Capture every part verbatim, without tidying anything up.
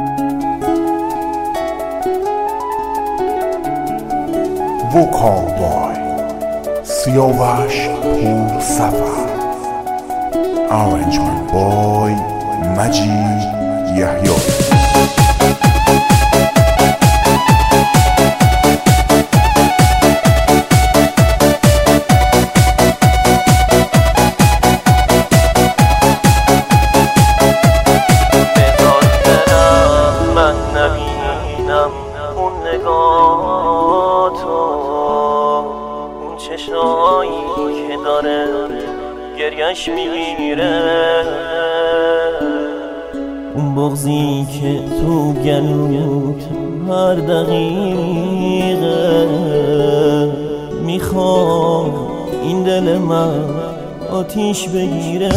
وکابای سیاوش پور سفر Arrangement by مجید یحیی. چشایی که داره گریش میگیره، اون بغضی که تو گلوت هر دقیقه، میخوام این دل من آتیش بگیره،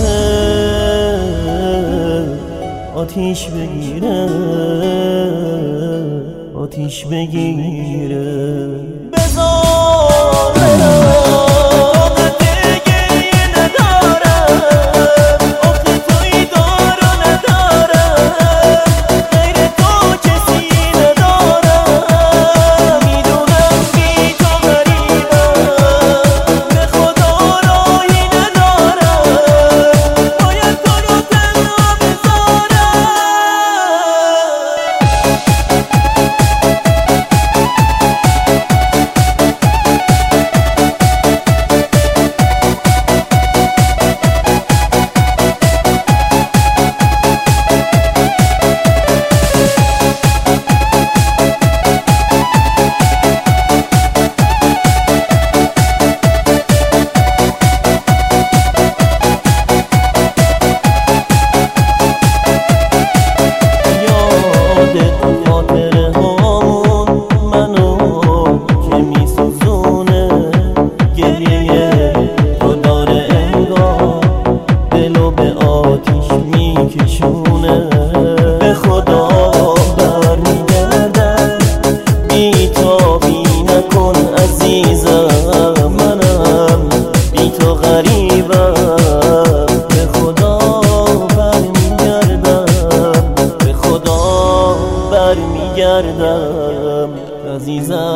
آتیش بگیره، آتیش بگیره. بذار به خدا برمیگردم، بی تو بی نکن عزیزم، منم بی تو غریبم. به خدا برمیگردم، به خدا برمیگردم عزیزم.